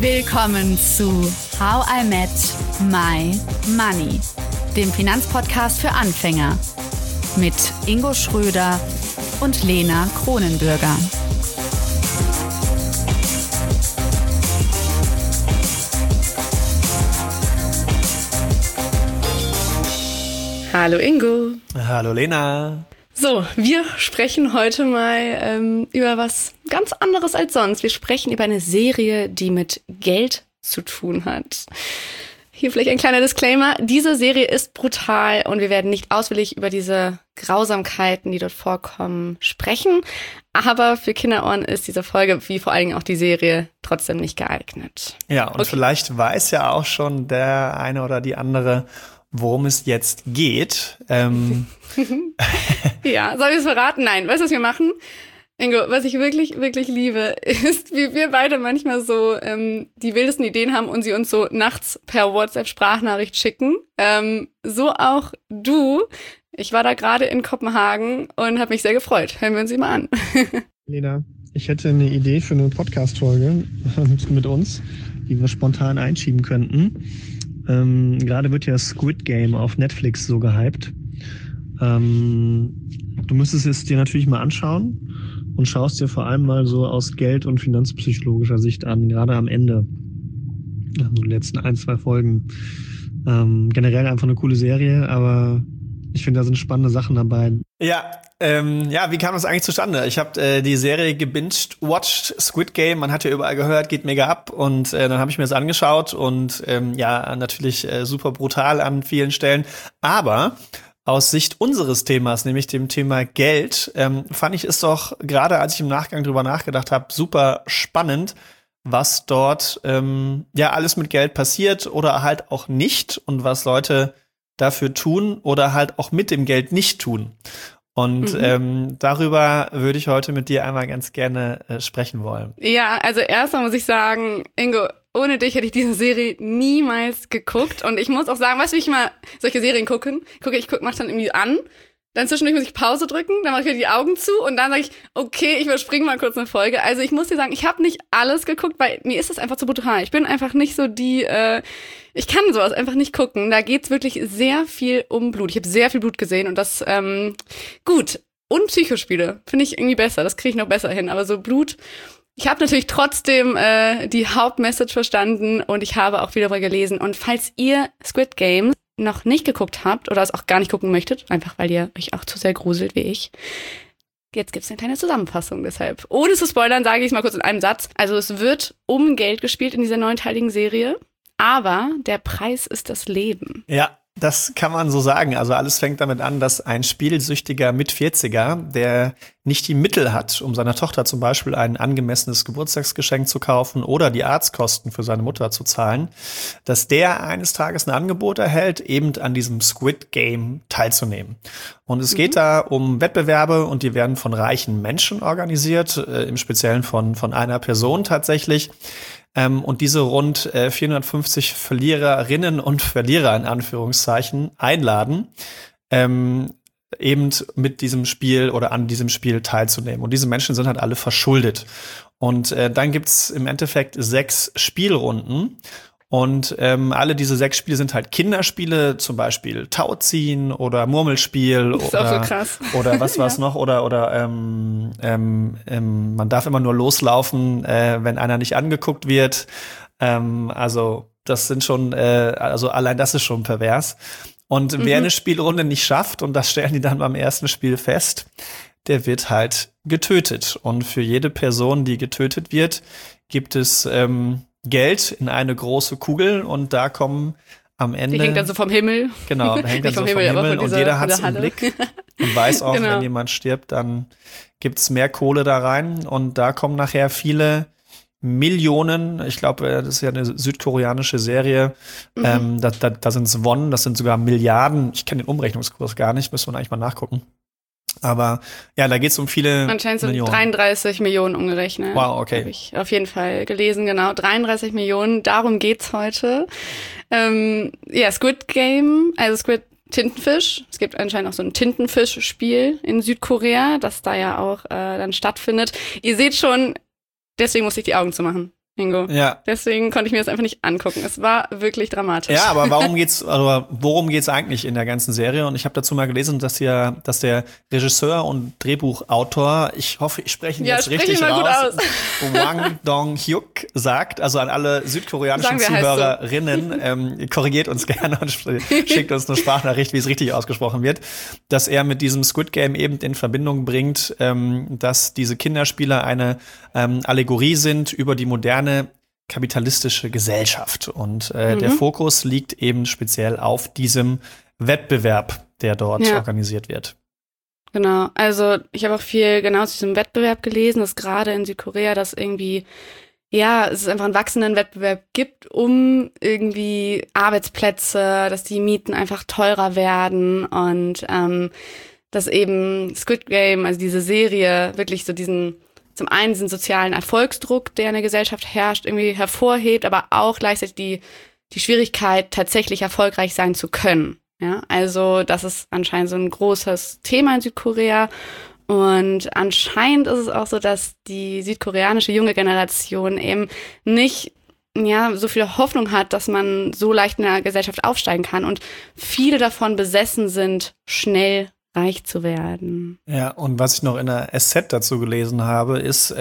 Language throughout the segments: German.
Willkommen zu How I Met My Money, dem Finanzpodcast für Anfänger mit Ingo Schröder und Lena Kronenbürger. Hallo Ingo. Hallo Lena. So, wir sprechen heute mal über was ganz anderes als sonst. Wir sprechen über eine Serie, die mit Geld zu tun hat. Hier vielleicht ein kleiner Disclaimer. Diese Serie ist brutal und wir werden nicht ausführlich über diese Grausamkeiten, die dort vorkommen, sprechen. Aber für Kinderohren ist diese Folge, wie vor allen Dingen auch die Serie, trotzdem nicht geeignet. Ja, und Vielleicht weiß ja auch schon der eine oder die andere, worum es jetzt geht. Ja, soll ich es verraten? Nein, weißt du, was wir machen? Ingo, was ich wirklich, wirklich liebe, ist, wie wir beide manchmal so die wildesten Ideen haben und sie uns so nachts per WhatsApp-Sprachnachricht schicken. So auch du. Ich war da gerade in Kopenhagen und habe mich sehr gefreut. Hören wir uns sie mal an. Lena, ich hätte eine Idee für eine Podcast-Folge mit uns, die wir spontan einschieben könnten. Gerade wird ja Squid Game auf Netflix so gehypt. Du müsstest es dir natürlich mal anschauen und schaust dir vor allem mal so aus Geld- und finanzpsychologischer Sicht an, gerade am Ende. Also die letzten 1-2 Folgen. Generell einfach eine coole Serie, aber ich finde, da sind spannende Sachen dabei. Ja, wie kam das eigentlich zustande? Ich habe die Serie gebinged-watched, Squid Game, man hat ja überall gehört, geht mega ab und dann habe ich mir das angeschaut und natürlich super brutal an vielen Stellen, aber aus Sicht unseres Themas, nämlich dem Thema Geld, fand ich es doch, gerade als ich im Nachgang drüber nachgedacht habe, super spannend, was dort alles mit Geld passiert oder halt auch nicht und was Leute dafür tun oder halt auch mit dem Geld nicht tun. Und darüber würde ich heute mit dir einmal ganz gerne sprechen wollen. Ja, also erstmal muss ich sagen, Ingo, ohne dich hätte ich diese Serie niemals geguckt. Und ich muss auch sagen, weißt du, wie ich mal solche Serien mach dann irgendwie an, dann zwischendurch muss ich Pause drücken, dann mache ich wieder die Augen zu und dann sage ich, okay, ich überspringe mal kurz eine Folge. Also ich muss dir sagen, ich habe nicht alles geguckt, weil mir ist das einfach zu brutal. Ich bin einfach nicht so ich kann sowas einfach nicht gucken. Da geht's wirklich sehr viel um Blut. Ich habe sehr viel Blut gesehen und das, gut. Und Psychospiele finde ich irgendwie besser. Das kriege ich noch besser hin. Aber so Blut, ich habe natürlich trotzdem die Hauptmessage verstanden und ich habe auch wieder darüber gelesen. Und falls ihr Squid Game noch nicht geguckt habt oder es auch gar nicht gucken möchtet, einfach weil ihr euch auch zu sehr gruselt wie ich, jetzt gibt's eine kleine Zusammenfassung deshalb. Ohne zu spoilern, sage ich es mal kurz in einem Satz. Also es wird um Geld gespielt in dieser 9-teiligen Serie, aber der Preis ist das Leben. Ja, das kann man so sagen. Also alles fängt damit an, dass ein spielsüchtiger Mit-40er, der nicht die Mittel hat, um seiner Tochter zum Beispiel ein angemessenes Geburtstagsgeschenk zu kaufen oder die Arztkosten für seine Mutter zu zahlen, dass der eines Tages ein Angebot erhält, eben an diesem Squid Game teilzunehmen. Und es geht da um Wettbewerbe und die werden von reichen Menschen organisiert, im Speziellen von einer Person tatsächlich. Und diese rund 450 Verliererinnen und Verlierer in Anführungszeichen einladen, eben mit diesem Spiel oder an diesem Spiel teilzunehmen. Und diese Menschen sind halt alle verschuldet. Und dann gibt's im Endeffekt 6 Spielrunden. Und alle diese 6 Spiele sind halt Kinderspiele, zum Beispiel Tauziehen oder Murmelspiel das ist auch so krass. Oder was war's noch oder man darf immer nur loslaufen, wenn einer nicht angeguckt wird. Also das sind schon, allein das ist schon pervers. Und wer eine Spielrunde nicht schafft, und das stellen die dann beim ersten Spiel fest, der wird halt getötet. Und für jede Person, die getötet wird, gibt es Geld in eine große Kugel und da kommen am Ende. Die hängt dann so vom Himmel. Genau, da hängt dann so vom Himmel und jeder hat es im Blick und weiß auch, wenn jemand stirbt, dann gibt's mehr Kohle da rein und da kommen nachher viele Millionen, ich glaube, das ist ja eine südkoreanische Serie, da sind es Won, das sind sogar Milliarden, ich kenne den Umrechnungskurs gar nicht, müssen wir eigentlich mal nachgucken. Aber ja, da geht es um viele anscheinend so Millionen. 33 Millionen umgerechnet. Wow, okay. Habe ich auf jeden Fall gelesen, genau. 33 Millionen, darum geht's heute. Squid Game, also Squid Tintenfisch. Es gibt anscheinend auch so ein Tintenfisch-Spiel in Südkorea, das da ja auch dann stattfindet. Ihr seht schon, deswegen muss ich die Augen zumachen. Ingo. Ja. Deswegen konnte ich mir das einfach nicht angucken. Es war wirklich dramatisch. Ja, aber worum geht's eigentlich in der ganzen Serie? Und ich habe dazu mal gelesen, dass der Regisseur und Drehbuchautor, ich hoffe, ich spreche ihn jetzt richtig raus, Wang Dong-hyuk sagt, also an alle südkoreanischen Zuhörerinnen, korrigiert uns gerne und schickt uns eine Sprachnachricht, wie es richtig ausgesprochen wird, dass er mit diesem Squid Game eben in Verbindung bringt, dass diese Kinderspiele eine Allegorie sind über die moderne kapitalistische Gesellschaft. Und der Fokus liegt eben speziell auf diesem Wettbewerb, der dort organisiert wird. Genau, also ich habe auch viel genau zu diesem Wettbewerb gelesen, dass gerade in Südkorea das irgendwie, es ist einfach einen wachsenden Wettbewerb gibt, um irgendwie Arbeitsplätze, dass die Mieten einfach teurer werden und dass eben Squid Game, also diese Serie, wirklich so zum einen diesen sozialen Erfolgsdruck, der in der Gesellschaft herrscht, irgendwie hervorhebt, aber auch gleichzeitig die Schwierigkeit, tatsächlich erfolgreich sein zu können. Ja, also das ist anscheinend so ein großes Thema in Südkorea. Und anscheinend ist es auch so, dass die südkoreanische junge Generation eben nicht so viel Hoffnung hat, dass man so leicht in der Gesellschaft aufsteigen kann. Und viele davon besessen sind, schnell reich zu werden. Ja, und was ich noch in der SZ dazu gelesen habe, ist,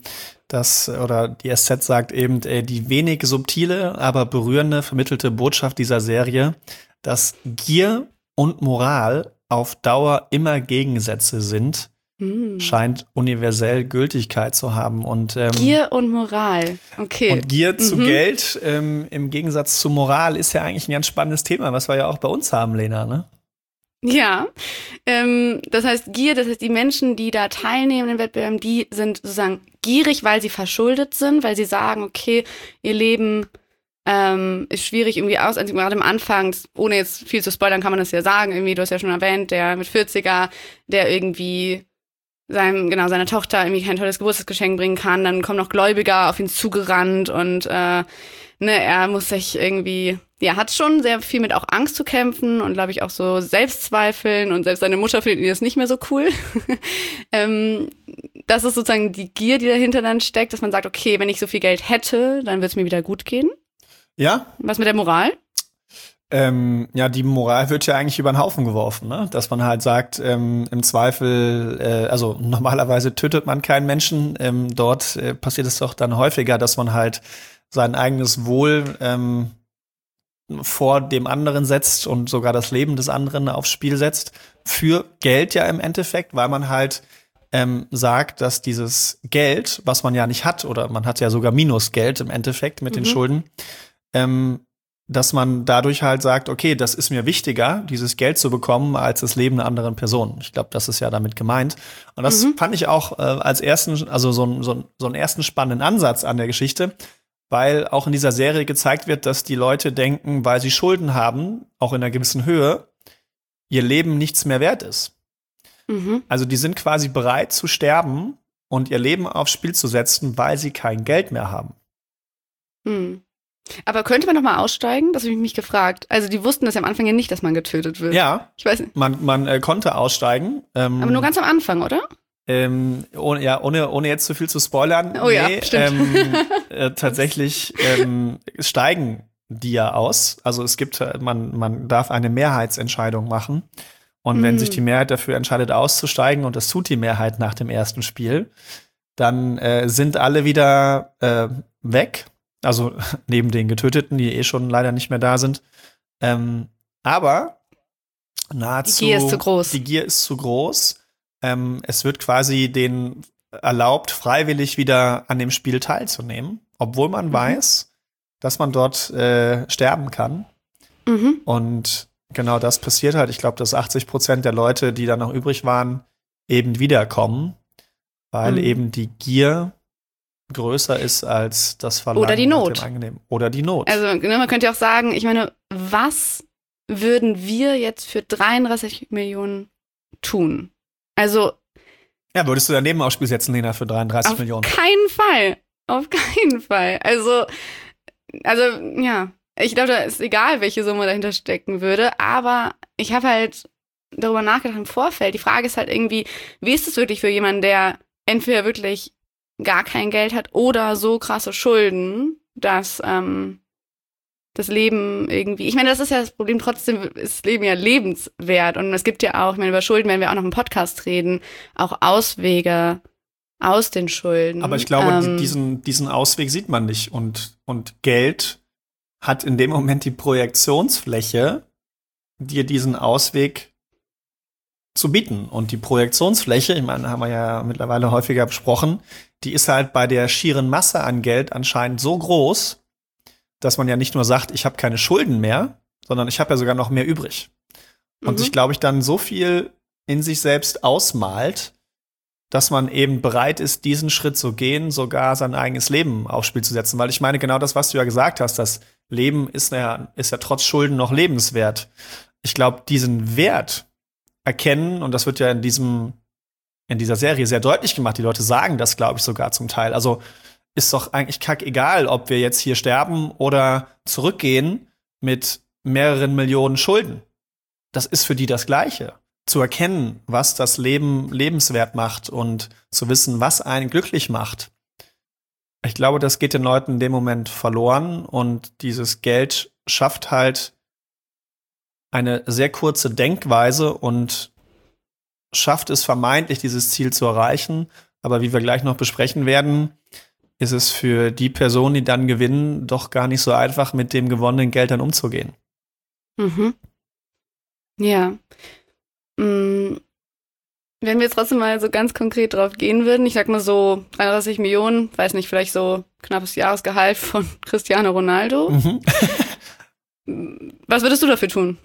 die SZ sagt eben, die wenig subtile, aber berührende vermittelte Botschaft dieser Serie, dass Gier und Moral auf Dauer immer Gegensätze sind, scheint universell Gültigkeit zu haben. Und Gier und Moral, okay. Und Gier zu Geld im Gegensatz zu Moral ist ja eigentlich ein ganz spannendes Thema, was wir ja auch bei uns haben, Lena, ne? Ja, das heißt die Menschen, die da teilnehmen in den Wettbewerben, die sind sozusagen gierig, weil sie verschuldet sind, weil sie sagen, okay, ihr Leben ist schwierig irgendwie aus. Also gerade am Anfang, ohne jetzt viel zu spoilern, kann man das ja sagen, irgendwie, du hast ja schon erwähnt, der mit 40er, der irgendwie seiner Tochter irgendwie kein tolles Geburtstagsgeschenk bringen kann, dann kommen noch Gläubiger auf ihn zugerannt und er muss sich irgendwie, hat schon sehr viel mit auch Angst zu kämpfen und glaube ich auch so Selbstzweifeln und selbst seine Mutter findet ihn das nicht mehr so cool. Das ist sozusagen die Gier, die dahinter dann steckt, dass man sagt, okay, wenn ich so viel Geld hätte, dann wird es mir wieder gut gehen. Ja. Was mit der Moral? Die Moral wird ja eigentlich über den Haufen geworfen, ne? Dass man halt sagt, im Zweifel, also normalerweise tötet man keinen Menschen, dort passiert es doch dann häufiger, dass man halt sein eigenes Wohl vor dem anderen setzt und sogar das Leben des anderen aufs Spiel setzt. Für Geld ja im Endeffekt, weil man halt sagt, dass dieses Geld, was man ja nicht hat, oder man hat ja sogar Minusgeld im Endeffekt mit den Schulden, dass man dadurch halt sagt, okay, das ist mir wichtiger, dieses Geld zu bekommen, als das Leben einer anderen Person. Ich glaube, das ist ja damit gemeint. Und das fand ich auch als ersten, also so einen ersten spannenden Ansatz an der Geschichte, weil auch in dieser Serie gezeigt wird, dass die Leute denken, weil sie Schulden haben, auch in einer gewissen Höhe, ihr Leben nichts mehr wert ist. Also die sind quasi bereit zu sterben und ihr Leben aufs Spiel zu setzen, weil sie kein Geld mehr haben. Aber könnte man noch mal aussteigen? Das habe ich mich gefragt. Also die wussten das ja am Anfang ja nicht, dass man getötet wird. Ja, ich weiß nicht. Man konnte aussteigen. Aber nur ganz am Anfang, oder? Ohne jetzt zu viel zu spoilern. Oh ja, stimmt. Tatsächlich steigen die ja aus. Also es gibt, man darf eine Mehrheitsentscheidung machen. Und wenn sich die Mehrheit dafür entscheidet, auszusteigen, und das tut die Mehrheit nach dem ersten Spiel, dann sind alle wieder weg. Also neben den Getöteten, die schon leider nicht mehr da sind. Aber nahezu die Gier ist zu groß. Die Gier ist zu groß. Es wird quasi denen erlaubt, freiwillig wieder an dem Spiel teilzunehmen, obwohl man weiß, dass man dort sterben kann. Und genau das passiert halt. Ich glaube, dass 80% der Leute, die da noch übrig waren, eben wiederkommen, weil eben die Gier größer ist als das Verlangen. Oder die Not. Oder die Not. Also man könnte ja auch sagen, ich meine, was würden wir jetzt für 33 Millionen tun? Also ja, würdest du daneben aufs Spiel setzen, Lena, für 33 Millionen? Auf keinen Fall. Also ja, ich glaube, da ist egal, welche Summe dahinter stecken würde, aber ich habe halt darüber nachgedacht im Vorfeld. Die Frage ist halt irgendwie, wie ist es wirklich für jemanden, der entweder wirklich gar kein Geld hat oder so krasse Schulden, dass das Leben irgendwie, ich meine, das ist ja das Problem, trotzdem ist das Leben ja lebenswert und es gibt ja auch, ich meine, über Schulden werden wir auch noch im Podcast reden, auch Auswege aus den Schulden. Aber ich glaube, diesen Ausweg sieht man nicht und Geld hat in dem Moment die Projektionsfläche, dir diesen Ausweg zu bieten. Und die Projektionsfläche, ich meine, haben wir ja mittlerweile häufiger besprochen, die ist halt bei der schieren Masse an Geld anscheinend so groß, dass man ja nicht nur sagt, ich habe keine Schulden mehr, sondern ich habe ja sogar noch mehr übrig. Und sich, glaube ich, dann so viel in sich selbst ausmalt, dass man eben bereit ist, diesen Schritt zu gehen, sogar sein eigenes Leben aufs Spiel zu setzen. Weil ich meine, genau das, was du ja gesagt hast, das Leben ist ja trotz Schulden noch lebenswert. Ich glaube, diesen Wert erkennen, und das wird ja in dieser Serie sehr deutlich gemacht, die Leute sagen das, glaube ich, sogar zum Teil. Also ist doch eigentlich kackegal, ob wir jetzt hier sterben oder zurückgehen mit mehreren Millionen Schulden. Das ist für die das Gleiche. Zu erkennen, was das Leben lebenswert macht und zu wissen, was einen glücklich macht. Ich glaube, das geht den Leuten in dem Moment verloren und dieses Geld schafft halt eine sehr kurze Denkweise und schafft es vermeintlich, dieses Ziel zu erreichen. Aber wie wir gleich noch besprechen werden, ist es für die Personen, die dann gewinnen, doch gar nicht so einfach, mit dem gewonnenen Geld dann umzugehen. Mhm. Ja. Wenn wir jetzt trotzdem mal so ganz konkret drauf gehen würden, ich sag mal so 33 Millionen, weiß nicht, vielleicht so knappes Jahresgehalt von Cristiano Ronaldo. Mhm. Was würdest du dafür tun?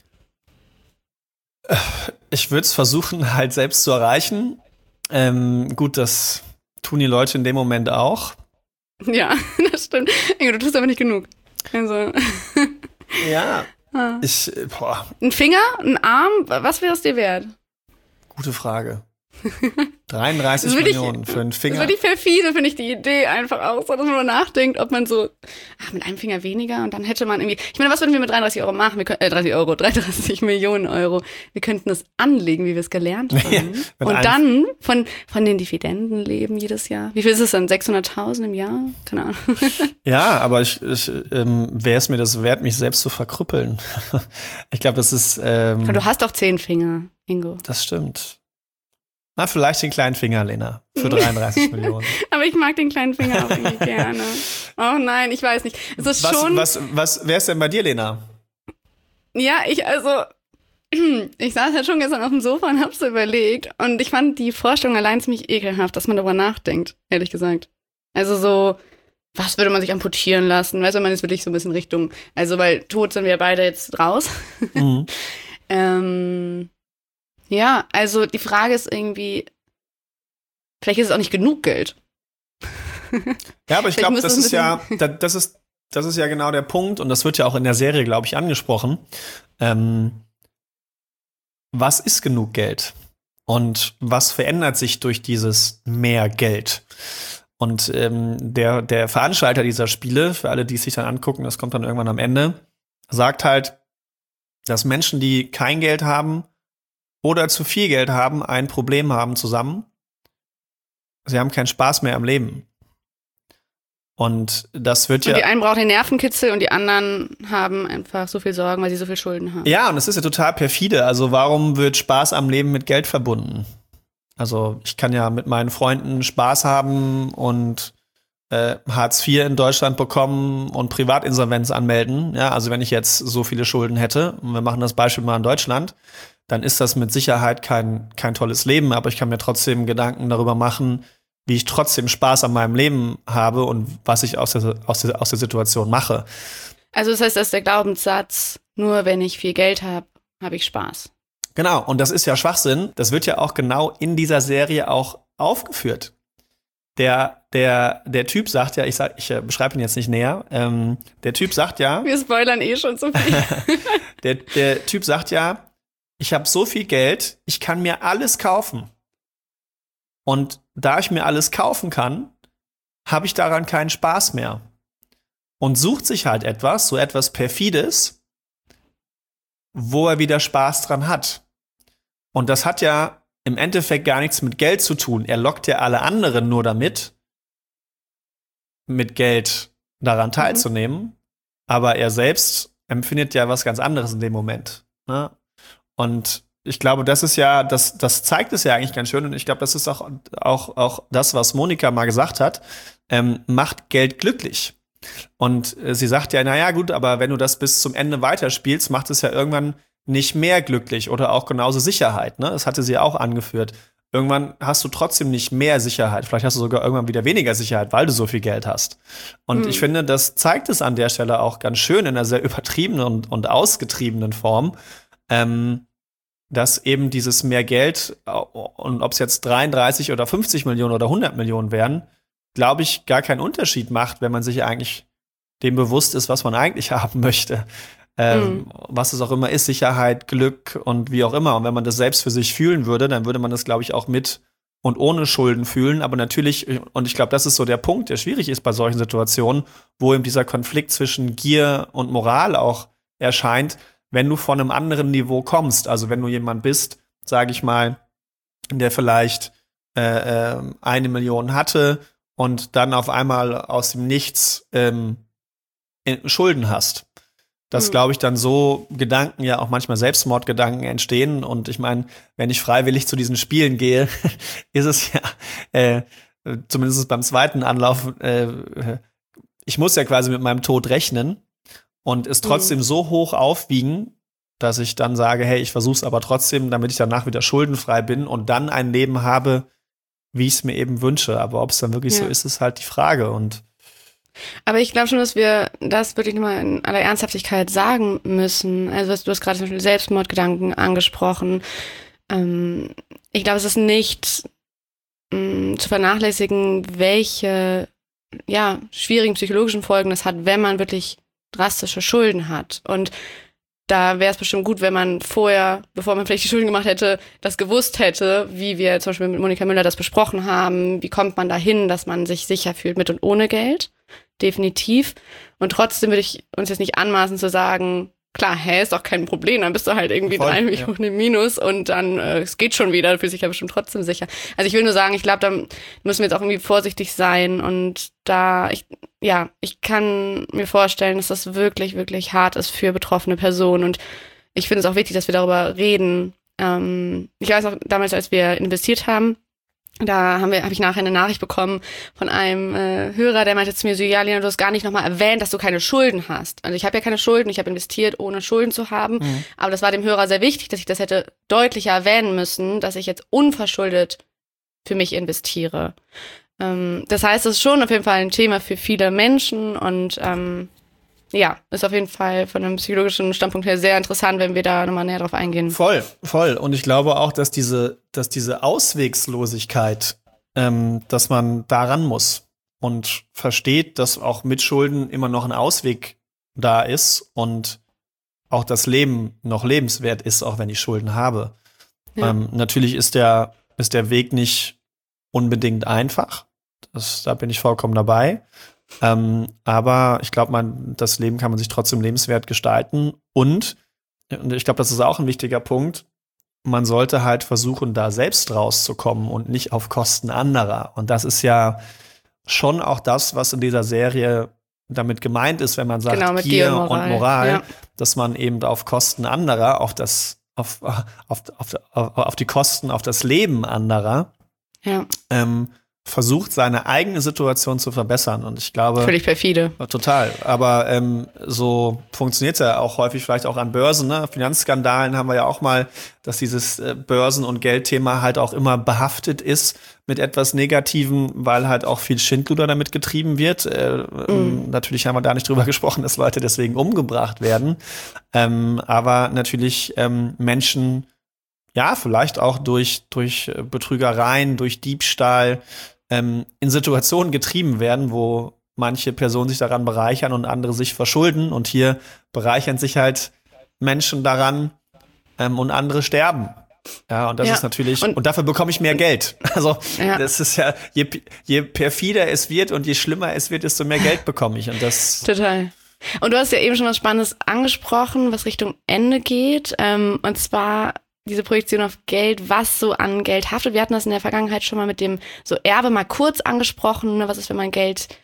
Ich würde es versuchen, halt selbst zu erreichen. Gut, das tun die Leute in dem Moment auch. Ja, das stimmt. Ingo, du tust aber nicht genug. Also. Ja. Ein Finger, ein Arm, was wäre es dir wert? Gute Frage. 33 Millionen für einen Finger. Das ist wirklich perfide, finde ich, die Idee einfach auch, so, dass man nur nachdenkt, ob man so, mit einem Finger weniger und dann hätte man irgendwie, ich meine, was würden wir mit 33 Euro machen? 33 Millionen Euro. Wir könnten es anlegen, wie wir es gelernt haben. Ja, und dann von den Dividenden leben jedes Jahr. Wie viel ist es dann? 600.000 im Jahr? Keine Ahnung. Ja, aber wäre es mir das wert, mich selbst zu verkrüppeln? Ich glaube, das ist du hast doch 10 Finger, Ingo. Das stimmt. Na, vielleicht den kleinen Finger, Lena, für 33 Millionen. Aber ich mag den kleinen Finger auch irgendwie gerne. Oh nein, ich weiß nicht. Es ist schon. Was wär's denn bei dir, Lena? Ja, ich saß halt schon gestern auf dem Sofa und hab's so überlegt. Und ich fand die Vorstellung allein ziemlich ekelhaft, dass man darüber nachdenkt, ehrlich gesagt. Also so, was würde man sich amputieren lassen? Weißt du, man ist wirklich so ein bisschen Richtung, also weil tot sind wir beide jetzt raus. Mhm. Ja, also die Frage ist irgendwie, vielleicht ist es auch nicht genug Geld. Ja, aber ich glaube, das ist ja genau der Punkt und das wird ja auch in der Serie, glaube ich, angesprochen. Was ist genug Geld? Und was verändert sich durch dieses mehr Geld? Und der Veranstalter dieser Spiele, für alle, die es sich dann angucken, das kommt dann irgendwann am Ende, sagt halt, dass Menschen, die kein Geld haben, oder zu viel Geld haben, ein Problem haben zusammen. Sie haben keinen Spaß mehr am Leben. Und das wird und die einen brauchen den Nervenkitzel und die anderen haben einfach so viel Sorgen, weil sie so viel Schulden haben. Ja, und das ist ja total perfide. Also warum wird Spaß am Leben mit Geld verbunden? Also ich kann ja mit meinen Freunden Spaß haben und Hartz IV in Deutschland bekommen und Privatinsolvenz anmelden. Ja, also wenn ich jetzt so viele Schulden hätte, und wir machen das Beispiel mal in Deutschland, dann ist das mit Sicherheit kein tolles Leben, aber ich kann mir trotzdem Gedanken darüber machen, wie ich trotzdem Spaß an meinem Leben habe und was ich aus der Situation mache. Also das heißt, dass der Glaubenssatz, nur wenn ich viel Geld habe, habe ich Spaß. Genau, und das ist ja Schwachsinn. Das wird ja auch genau in dieser Serie auch aufgeführt. Der Typ sagt ja, ich beschreibe ihn jetzt nicht näher, der Typ sagt ja. Wir spoilern schon so viel. Der Typ sagt ja, ich habe so viel Geld, ich kann mir alles kaufen. Und da ich mir alles kaufen kann, habe ich daran keinen Spaß mehr. Und sucht sich halt so etwas Perfides, wo er wieder Spaß dran hat. Und das hat ja im Endeffekt gar nichts mit Geld zu tun. Er lockt ja alle anderen nur damit, mit Geld daran teilzunehmen, aber er selbst empfindet ja was ganz anderes in dem Moment. Ne? Und ich glaube, das ist ja, das zeigt es ja eigentlich ganz schön. Und ich glaube, das ist auch das, was Monika mal gesagt hat, macht Geld glücklich. Und sie sagt ja, naja, gut, aber wenn du das bis zum Ende weiterspielst, macht es ja irgendwann nicht mehr glücklich oder auch genauso Sicherheit. Ne? Das hatte sie auch angeführt. Irgendwann hast du trotzdem nicht mehr Sicherheit. Vielleicht hast du sogar irgendwann wieder weniger Sicherheit, weil du so viel Geld hast. Und ich finde, das zeigt es an der Stelle auch ganz schön in einer sehr übertriebenen und ausgetriebenen Form, dass eben dieses mehr Geld, und ob es jetzt 33 oder 50 Millionen oder 100 Millionen wären, glaube ich, gar keinen Unterschied macht, wenn man sich eigentlich dem bewusst ist, was man eigentlich haben möchte. Was es auch immer ist, Sicherheit, Glück und wie auch immer. Und wenn man das selbst für sich fühlen würde, dann würde man das, glaube ich, auch mit und ohne Schulden fühlen. Aber natürlich, und ich glaube, das ist so der Punkt, der schwierig ist bei solchen Situationen, wo eben dieser Konflikt zwischen Gier und Moral auch erscheint, wenn du von einem anderen Niveau kommst. Also wenn du jemand bist, sage ich mal, der vielleicht 1 Million hatte und dann auf einmal aus dem Nichts Schulden hast. Dass, glaube ich, dann so Gedanken, ja auch manchmal Selbstmordgedanken entstehen. Und ich meine, wenn ich freiwillig zu diesen Spielen gehe, ist es ja zumindest beim zweiten Anlauf, ich muss ja quasi mit meinem Tod rechnen und es trotzdem so hoch aufwiegen, dass ich dann sage, hey, ich versuch's aber trotzdem, damit ich danach wieder schuldenfrei bin und dann ein Leben habe, wie ich es mir eben wünsche. Aber ob es dann wirklich so ist, ist halt die Frage. Aber ich glaube schon, dass wir das wirklich nochmal in aller Ernsthaftigkeit sagen müssen. Also du hast gerade zum Beispiel Selbstmordgedanken angesprochen. Ich glaube, es ist nicht zu vernachlässigen, welche schwierigen psychologischen Folgen das hat, wenn man wirklich drastische Schulden hat. Und da wäre es bestimmt gut, wenn man vorher, bevor man vielleicht die Schulden gemacht hätte, das gewusst hätte, wie wir zum Beispiel mit Monika Müller das besprochen haben. Wie kommt man dahin, dass man sich sicher fühlt mit und ohne Geld? Definitiv. Und trotzdem würde ich uns jetzt nicht anmaßen zu sagen, klar, ist doch kein Problem, dann bist du halt irgendwie 3 Millionen im Minus und dann, es geht schon wieder, du fühlst dich ja bestimmt trotzdem sicher. Also ich will nur sagen, ich glaube, da müssen wir jetzt auch irgendwie vorsichtig sein und ich kann mir vorstellen, dass das wirklich, wirklich hart ist für betroffene Personen und ich finde es auch wichtig, dass wir darüber reden. Ich weiß auch, damals, als wir investiert haben, da habe ich nachher eine Nachricht bekommen von einem Hörer, der meinte zu mir so, ja, Lena, du hast gar nicht nochmal erwähnt, dass du keine Schulden hast. Also ich habe ja keine Schulden, ich habe investiert, ohne Schulden zu haben. Aber das war dem Hörer sehr wichtig, dass ich das hätte deutlicher erwähnen müssen, dass ich jetzt unverschuldet für mich investiere. Das heißt, es ist schon auf jeden Fall ein Thema für viele Menschen und ist auf jeden Fall von einem psychologischen Standpunkt her sehr interessant, wenn wir da nochmal näher drauf eingehen. Voll. Und ich glaube auch, dass diese Auswegslosigkeit, dass man daran muss und versteht, dass auch mit Schulden immer noch ein Ausweg da ist und auch das Leben noch lebenswert ist, auch wenn ich Schulden habe. Ja. Natürlich ist der Weg nicht unbedingt einfach. Da bin ich vollkommen dabei. Aber ich glaube, das Leben kann man sich trotzdem lebenswert gestalten. Und ich glaube, das ist auch ein wichtiger Punkt, man sollte halt versuchen, da selbst rauszukommen und nicht auf Kosten anderer. Und das ist ja schon auch das, was in dieser Serie damit gemeint ist, wenn man sagt, genau, Gier und Moral, dass man eben auf Kosten anderer, auf die Kosten, auf das Leben anderer, versucht, seine eigene Situation zu verbessern. Und ich glaube, völlig perfide. Total. Aber so funktioniert es ja auch häufig, vielleicht auch an Börsen. Ne? Finanzskandalen haben wir ja auch mal, dass dieses Börsen- und Geldthema halt auch immer behaftet ist mit etwas Negativem, weil halt auch viel Schindluder damit getrieben wird. Natürlich haben wir da nicht drüber gesprochen, dass Leute deswegen umgebracht werden. Aber natürlich Menschen, ja, vielleicht auch durch Betrügereien, durch Diebstahl in Situationen getrieben werden, wo manche Personen sich daran bereichern und andere sich verschulden. Und hier bereichern sich halt Menschen daran und andere sterben. Ja, und das ist natürlich, und dafür bekomme ich mehr Geld. Also das ist ja, je perfider es wird und je schlimmer es wird, desto mehr Geld bekomme ich. Und das total. Und du hast ja eben schon was Spannendes angesprochen, was Richtung Ende geht. Und zwar diese Projektion auf Geld, was so an Geld haftet. Wir hatten das in der Vergangenheit schon mal mit dem so Erbe mal kurz angesprochen. Ne? Was ist, wenn man Geld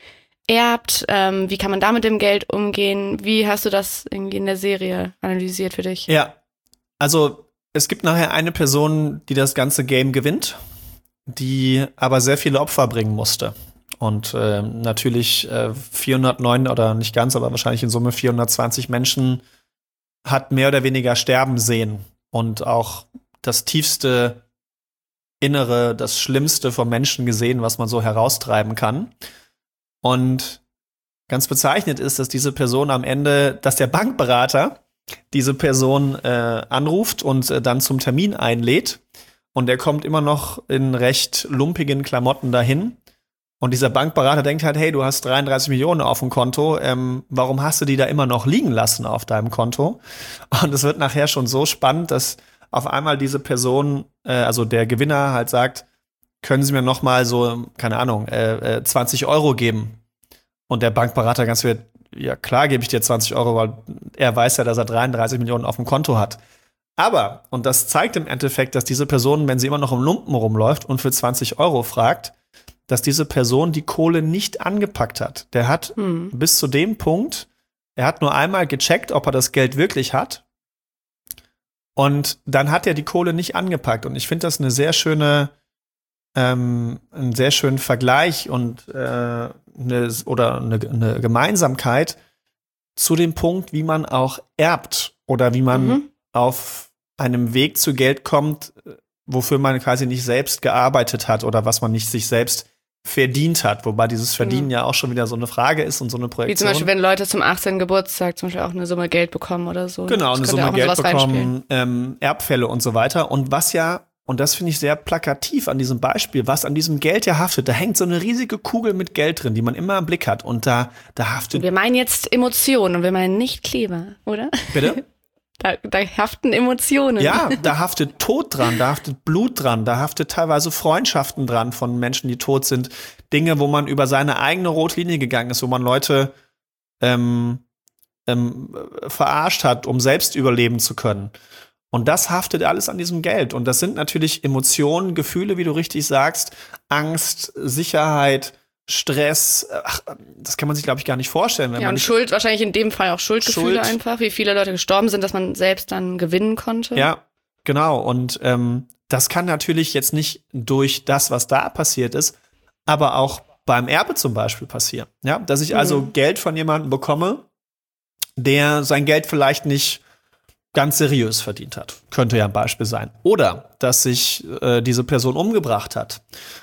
erbt? Wie kann man da mit dem Geld umgehen? Wie hast du das irgendwie in der Serie analysiert für dich? Ja, also es gibt nachher eine Person, die das ganze Game gewinnt, die aber sehr viele Opfer bringen musste. Und natürlich 409 oder nicht ganz, aber wahrscheinlich in Summe 420 Menschen hat mehr oder weniger sterben sehen. Und auch das tiefste Innere, das Schlimmste vom Menschen gesehen, was man so heraustreiben kann. Und ganz bezeichnet ist, dass diese Person am Ende, dass der Bankberater diese Person anruft und dann zum Termin einlädt. Und der kommt immer noch in recht lumpigen Klamotten dahin. Und dieser Bankberater denkt halt, hey, du hast 33 Millionen auf dem Konto, warum hast du die da immer noch liegen lassen auf deinem Konto? Und es wird nachher schon so spannend, dass auf einmal diese Person, also der Gewinner halt sagt, können Sie mir noch mal so, keine Ahnung, 20 Euro geben? Und der Bankberater ganz wird, ja klar gebe ich dir 20 Euro, weil er weiß ja, dass er 33 Millionen auf dem Konto hat. Aber, und das zeigt im Endeffekt, dass diese Person, wenn sie immer noch im Lumpen rumläuft und für 20 Euro fragt, dass diese Person die Kohle nicht angepackt hat. Der hat bis zu dem Punkt, er hat nur einmal gecheckt, ob er das Geld wirklich hat. Und dann hat er die Kohle nicht angepackt. Und ich finde das einen sehr schönen Vergleich und eine Gemeinsamkeit zu dem Punkt, wie man auch erbt oder wie man auf einem Weg zu Geld kommt, wofür man quasi nicht selbst gearbeitet hat oder was man nicht sich selbst verdient hat. Wobei dieses Verdienen ja auch schon wieder so eine Frage ist und so eine Projektion. Wie zum Beispiel, wenn Leute zum 18. Geburtstag zum Beispiel auch eine Summe Geld bekommen oder so. Genau, eine Summe Geld bekommen, Erbfälle und so weiter. Und was ja, und das finde ich sehr plakativ an diesem Beispiel, was an diesem Geld ja haftet, da hängt so eine riesige Kugel mit Geld drin, die man immer im Blick hat. Und da haftet. Wir meinen jetzt Emotionen und wir meinen nicht Kleber, oder? Bitte? Da haften Emotionen. Ja, da haftet Tod dran, da haftet Blut dran, da haftet teilweise Freundschaften dran von Menschen, die tot sind. Dinge, wo man über seine eigene Rotlinie gegangen ist, wo man Leute verarscht hat, um selbst überleben zu können. Und das haftet alles an diesem Geld. Und das sind natürlich Emotionen, Gefühle, wie du richtig sagst, Angst, Sicherheit, Stress, das kann man sich, glaube ich, gar nicht vorstellen. Wenn ja, man und Schuld, wahrscheinlich in dem Fall auch Schuldgefühle einfach, wie viele Leute gestorben sind, dass man selbst dann gewinnen konnte. Ja, genau. Und das kann natürlich jetzt nicht durch das, was da passiert ist, aber auch beim Erbe zum Beispiel passieren. Ja, dass ich also Geld von jemandem bekomme, der sein Geld vielleicht nicht ganz seriös verdient hat. Könnte ja ein Beispiel sein. Oder dass sich diese Person umgebracht hat.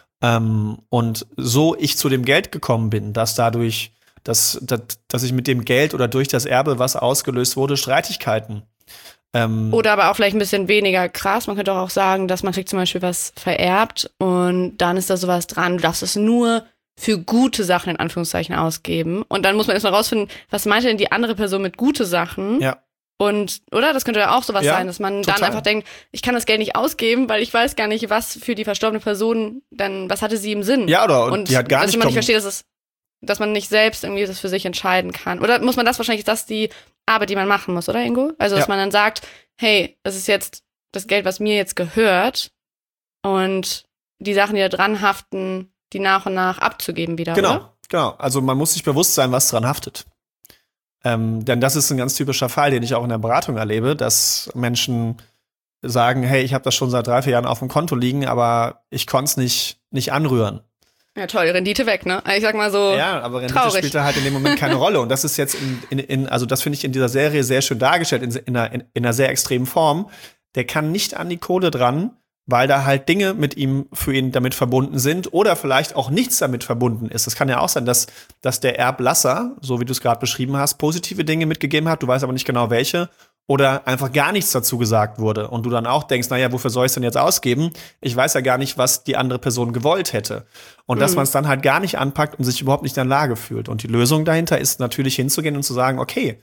Und so ich zu dem Geld gekommen bin, dass dadurch, dass ich mit dem Geld oder durch das Erbe, was ausgelöst wurde, Streitigkeiten. Oder aber auch vielleicht ein bisschen weniger krass. Man könnte auch sagen, dass man kriegt zum Beispiel was vererbt und dann ist da sowas dran, du darfst es nur für gute Sachen in Anführungszeichen ausgeben. Und dann muss man erstmal rausfinden, was meinte denn die andere Person mit gute Sachen? Ja. Und, oder? Das könnte ja auch sowas sein, dass man total. dann einfach denkt, ich kann das Geld nicht ausgeben, weil ich weiß gar nicht, was für die verstorbene Person dann, was hatte sie im Sinn? Ja, oder? Und die hat gar dass nicht ich immer nicht verstehe, dass man nicht selbst irgendwie das für sich entscheiden kann. Oder muss man das wahrscheinlich, ist das die Arbeit, die man machen muss, oder Ingo? Also, dass man dann sagt, hey, das ist jetzt das Geld, was mir jetzt gehört und die Sachen, die da dran haften, die nach und nach abzugeben wieder, oder? Genau. Also man muss sich bewusst sein, was dran haftet. Denn das ist ein ganz typischer Fall, den ich auch in der Beratung erlebe, dass Menschen sagen, hey, ich habe das schon seit 3-4 Jahren auf dem Konto liegen, aber ich konnte es nicht anrühren. Ja, toll, Rendite weg, ne? Ich sag mal so. Ja, aber Rendite traurig. spielt da halt in dem Moment keine Rolle. Und das ist jetzt also das finde ich in dieser Serie sehr schön dargestellt, in einer sehr extremen Form. Der kann nicht an die Kohle dran, weil da halt Dinge für ihn damit verbunden sind oder vielleicht auch nichts damit verbunden ist. Es kann ja auch sein, dass der Erblasser, so wie du es gerade beschrieben hast, positive Dinge mitgegeben hat, du weißt aber nicht genau welche, oder einfach gar nichts dazu gesagt wurde und du dann auch denkst, naja, wofür soll ich es denn jetzt ausgeben? Ich weiß ja gar nicht, was die andere Person gewollt hätte. Und dass man es dann halt gar nicht anpackt und sich überhaupt nicht in der Lage fühlt. Und die Lösung dahinter ist natürlich hinzugehen und zu sagen, okay,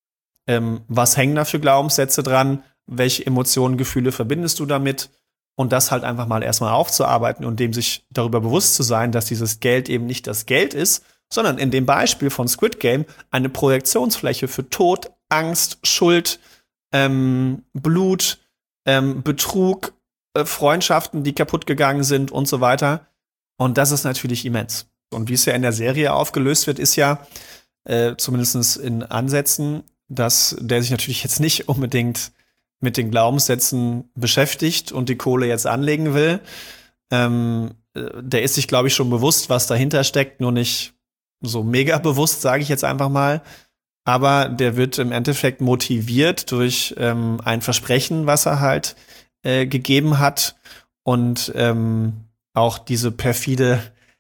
was hängen da für Glaubenssätze dran? Welche Emotionen, Gefühle verbindest du damit? Und das halt einfach mal erstmal aufzuarbeiten und dem sich darüber bewusst zu sein, dass dieses Geld eben nicht das Geld ist, sondern in dem Beispiel von Squid Game eine Projektionsfläche für Tod, Angst, Schuld, Blut, Betrug, Freundschaften, die kaputt gegangen sind und so weiter. Und das ist natürlich immens. Und wie es ja in der Serie aufgelöst wird, ist ja, zumindest in Ansätzen, dass der sich natürlich jetzt nicht unbedingt mit den Glaubenssätzen beschäftigt und die Kohle jetzt anlegen will. Der ist sich, glaube ich, schon bewusst, was dahinter steckt, nur nicht so mega bewusst, sage ich jetzt einfach mal. Aber der wird im Endeffekt motiviert durch ein Versprechen, was er halt gegeben hat und auch diese perfide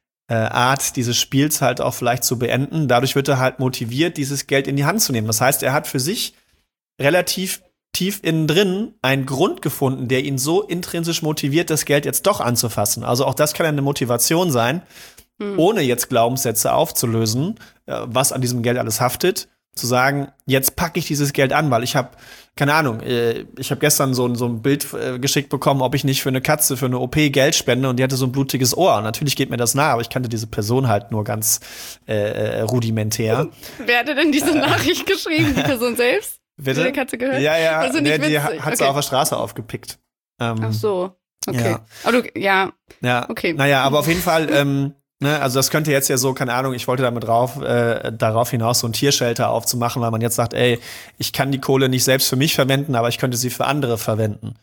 Art dieses Spiels halt auch vielleicht zu beenden. Dadurch wird er halt motiviert, dieses Geld in die Hand zu nehmen. Das heißt, er hat für sich relativ tief innen drin einen Grund gefunden, der ihn so intrinsisch motiviert, das Geld jetzt doch anzufassen. Also auch das kann eine Motivation sein, ohne jetzt Glaubenssätze aufzulösen, was an diesem Geld alles haftet, zu sagen, jetzt packe ich dieses Geld an, weil ich habe, keine Ahnung, ich habe gestern so ein Bild geschickt bekommen, ob ich nicht für eine Katze, für eine OP Geld spende und die hatte so ein blutiges Ohr. Und natürlich geht mir das nahe, aber ich kannte diese Person halt nur ganz rudimentär. Wer hatte denn diese Nachricht geschrieben? Die Person selbst? Bitte? Die der Katze gehört? Ja, Also nicht die witzig. hat sie auf der Straße aufgepickt. Ach so, okay. Ja. Aber du, ja, okay. okay. Naja, aber auf jeden Fall, also das könnte jetzt ja so, keine Ahnung, ich wollte damit darauf hinaus so ein Tiershelter aufzumachen, weil man jetzt sagt, ey, ich kann die Kohle nicht selbst für mich verwenden, aber ich könnte sie für andere verwenden.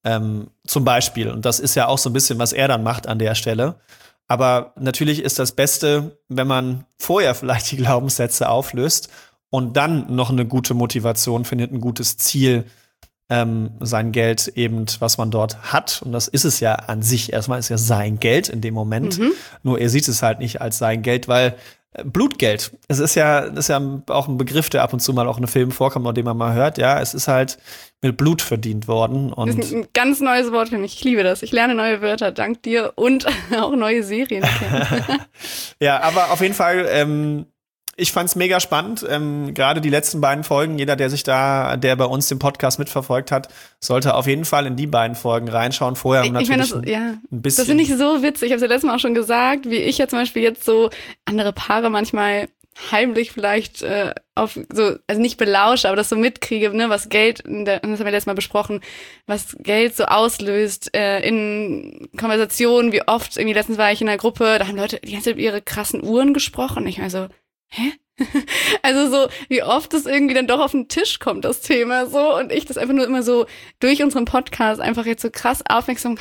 Zum Beispiel. Und das ist ja auch so ein bisschen, was er dann macht an der Stelle. Aber natürlich ist das Beste, wenn man vorher vielleicht die Glaubenssätze auflöst und dann noch eine gute Motivation findet, ein gutes Ziel, sein Geld eben, was man dort hat. Und das ist es ja an sich. Erstmal ist ja sein Geld in dem Moment. Nur er sieht es halt nicht als sein Geld, weil Blutgeld, das ist ja auch ein Begriff, der ab und zu mal auch in Filmen vorkommt, und den man mal hört. Ja, es ist halt mit Blut verdient worden. Und das ist ein ganz neues Wort für mich. Ich liebe das. Ich lerne neue Wörter dank dir und auch neue Serien kennen. Ja, aber auf jeden Fall, ich fand's mega spannend. Gerade die letzten beiden Folgen, jeder, der bei uns den Podcast mitverfolgt hat, sollte auf jeden Fall in die beiden Folgen reinschauen. Vorher ich natürlich ein bisschen. Das finde ich so witzig. Ich habe es ja letztes Mal auch schon gesagt, wie ich ja zum Beispiel jetzt so andere Paare manchmal heimlich vielleicht also nicht belausche, aber das so mitkriege, ne, was Geld, das haben wir letztes Mal besprochen, was Geld so auslöst in Konversationen, wie oft, irgendwie letztens war ich in einer Gruppe, da haben Leute die ganze Zeit über ihre krassen Uhren gesprochen. Ich also, hä? Also so, wie oft das irgendwie dann doch auf den Tisch kommt, das Thema so, und ich das einfach nur immer so durch unseren Podcast einfach jetzt so krass aufmerksam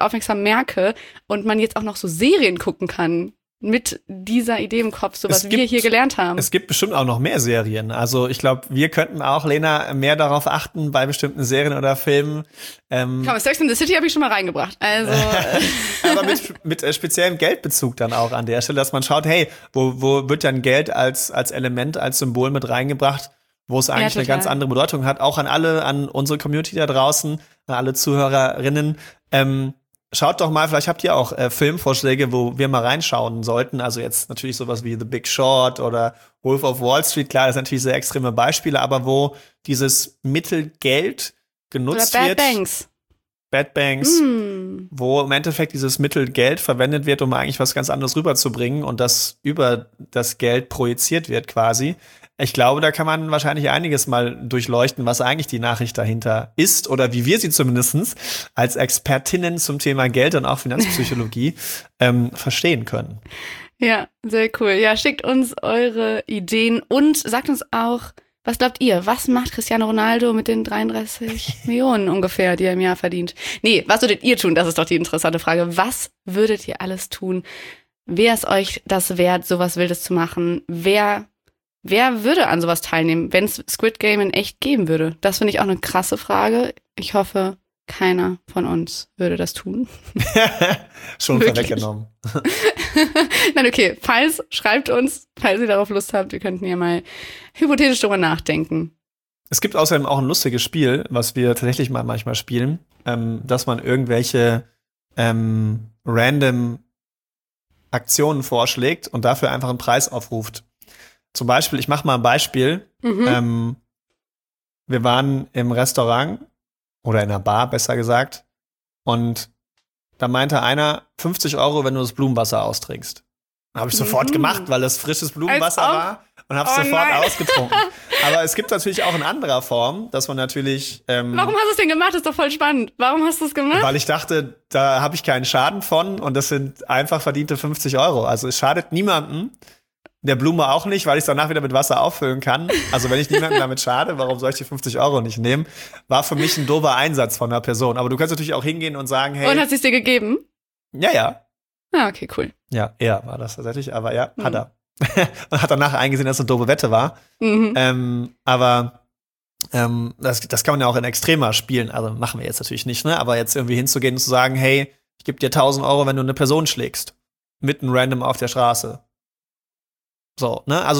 merke und man jetzt auch noch so Serien gucken kann mit dieser Idee im Kopf, so was wir hier gelernt haben. Es gibt bestimmt auch noch mehr Serien. Also ich glaube, wir könnten auch, Lena, mehr darauf achten bei bestimmten Serien oder Filmen. Sex and the City habe ich schon mal reingebracht. Also aber mit speziellem Geldbezug dann auch an der Stelle, dass man schaut, hey, wo wird dann Geld als Element, als Symbol mit reingebracht, wo es eigentlich eine ganz andere Bedeutung hat. Auch an unsere Community da draußen, an alle Zuhörerinnen. Schaut doch mal, vielleicht habt ihr auch Filmvorschläge, wo wir mal reinschauen sollten. Also jetzt natürlich sowas wie The Big Short oder Wolf of Wall Street. Klar, das sind natürlich sehr extreme Beispiele, aber wo dieses Mittelgeld genutzt oder wird. Bad Banks, wo im Endeffekt dieses Mittelgeld verwendet wird, um eigentlich was ganz anderes rüberzubringen und das über das Geld projiziert wird quasi. Ich glaube, da kann man wahrscheinlich einiges mal durchleuchten, was eigentlich die Nachricht dahinter ist oder wie wir sie zumindest als Expertinnen zum Thema Geld und auch Finanzpsychologie verstehen können. Ja, sehr cool. Ja, schickt uns eure Ideen und sagt uns auch, was glaubt ihr? Was macht Cristiano Ronaldo mit den 33 Millionen ungefähr, die er im Jahr verdient? Nee, was würdet ihr tun? Das ist doch die interessante Frage. Was würdet ihr alles tun? Wer ist euch das wert, sowas Wildes zu machen? Wer würde an sowas teilnehmen, wenn es Squid Game in echt geben würde? Das finde ich auch eine krasse Frage. Ich hoffe, keiner von uns würde das tun. Schon vorweggenommen. Nein, okay. Schreibt uns, falls ihr darauf Lust habt. Wir könnten ja mal hypothetisch darüber nachdenken. Es gibt außerdem auch ein lustiges Spiel, was wir tatsächlich mal manchmal spielen, dass man irgendwelche random Aktionen vorschlägt und dafür einfach einen Preis aufruft. Zum Beispiel, ich mache mal ein Beispiel. Wir waren im Restaurant oder in einer Bar, besser gesagt. Und da meinte einer, 50 €, wenn du das Blumenwasser austrinkst. Habe ich sofort gemacht, weil es frisches Blumenwasser war und habe es sofort ausgetrunken. Aber es gibt natürlich auch in anderer Form, dass man natürlich... Warum hast du es denn gemacht? Das ist doch voll spannend. Warum hast du es gemacht? Weil ich dachte, da habe ich keinen Schaden von und das sind einfach verdiente 50 €. Also es schadet niemandem, der Blume auch nicht, weil ich es danach wieder mit Wasser auffüllen kann. Also wenn ich niemandem damit schade, warum soll ich die 50 € nicht nehmen? War für mich ein doofer Einsatz von einer Person. Aber du kannst natürlich auch hingehen und sagen, hey... Und hat sie es dir gegeben? Ja. Ah, okay, cool. Ja, er war das tatsächlich, aber ja, hat er. Und hat danach eingesehen, dass es eine doofe Wette war. Aber das kann man ja auch in extremer spielen. Also machen wir jetzt natürlich nicht, ne? Aber jetzt irgendwie hinzugehen und zu sagen, hey, ich gebe dir 1.000 €, wenn du eine Person schlägst. Mitten random auf der Straße. So, ne? Also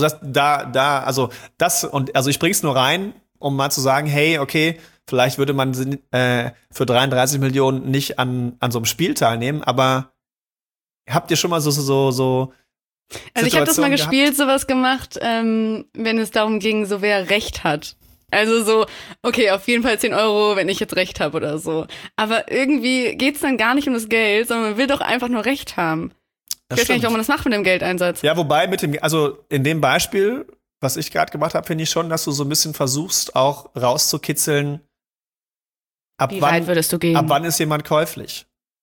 ich bring's nur rein, um mal zu sagen, hey, okay, vielleicht würde man für 33 Millionen nicht an so einem Spiel teilnehmen, aber habt ihr schon mal so Also ich habe das mal gespielt, sowas gemacht, wenn es darum ging, so wer Recht hat. Also so, okay, auf jeden Fall 10 €, wenn ich jetzt Recht habe oder so. Aber irgendwie geht's dann gar nicht um das Geld, sondern man will doch einfach nur Recht haben. Ich weiß gar nicht, warum man das macht mit dem Geldeinsatz. Ja, wobei also in dem Beispiel, was ich gerade gemacht habe, finde ich schon, dass du so ein bisschen versuchst, auch rauszukitzeln, wie weit würdest du gehen? Ab wann ist jemand käuflich?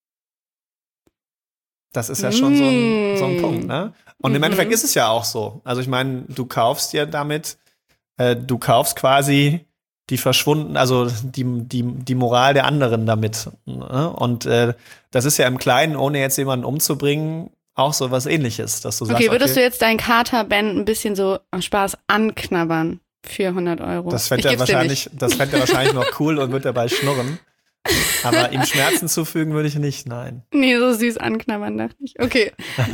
Das ist ja schon so ein Punkt, ne? Und im Endeffekt ist es ja auch so. Also ich meine, du kaufst ja damit, du kaufst quasi die also die Moral der anderen damit. Ne? Und das ist ja im Kleinen, ohne jetzt jemanden umzubringen, auch so was Ähnliches, dass du sagst, okay, würdest du jetzt deinen Kater Ben ein bisschen so am Spaß anknabbern für 100 €? Das fände er wahrscheinlich noch cool und wird dabei schnurren. Aber ihm Schmerzen zufügen würde ich nicht, nein. Nee, so süß anknabbern, dachte ich. Okay.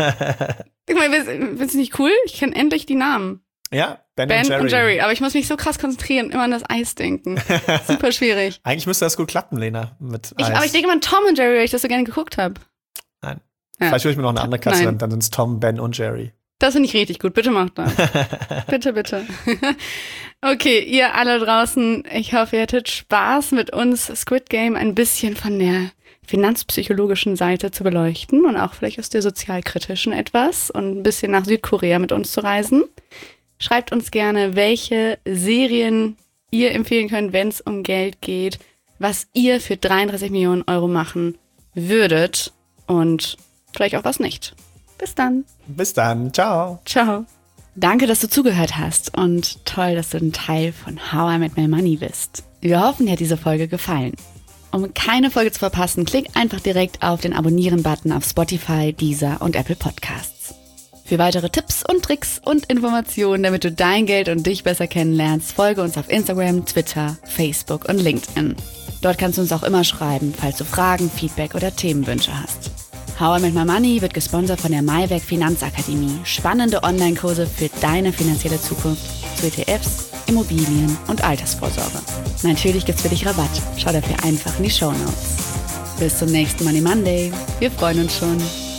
Ich meine, findest du nicht cool? Ich kenne endlich die Namen. Ja, Ben und Jerry. Aber ich muss mich so krass konzentrieren, immer an das Eis denken. Super schwierig. Eigentlich müsste das gut klappen, Lena, mit Eis. Aber ich denke immer an Tom und Jerry, weil ich das so gerne geguckt habe. Nein. Ja. Vielleicht würde ich mir noch eine andere Katze nennen, dann sind es Tom, Ben und Jerry. Das finde ich richtig gut. Bitte macht das. Bitte. Okay, ihr alle draußen, ich hoffe, ihr hattet Spaß mit uns Squid Game ein bisschen von der finanzpsychologischen Seite zu beleuchten und auch vielleicht aus der sozialkritischen etwas und ein bisschen nach Südkorea mit uns zu reisen. Schreibt uns gerne, welche Serien ihr empfehlen könnt, wenn es um Geld geht, was ihr für 33 Millionen € machen würdet und vielleicht auch was nicht. Bis dann. Bis dann. Ciao. Ciao. Danke, dass du zugehört hast und toll, dass du ein Teil von How I Met My Money bist. Wir hoffen, dir hat diese Folge gefallen. Um keine Folge zu verpassen, klick einfach direkt auf den Abonnieren-Button auf Spotify, Deezer und Apple Podcasts. Für weitere Tipps und Tricks und Informationen, damit du dein Geld und dich besser kennenlernst, folge uns auf Instagram, Twitter, Facebook und LinkedIn. Dort kannst du uns auch immer schreiben, falls du Fragen, Feedback oder Themenwünsche hast. How I Met My Money wird gesponsert von der Maiwerk Finanzakademie. Spannende Online-Kurse für deine finanzielle Zukunft zu ETFs, Immobilien und Altersvorsorge. Natürlich gibt's für dich Rabatt. Schau dafür einfach in die Shownotes. Bis zum nächsten Money Monday. Wir freuen uns schon.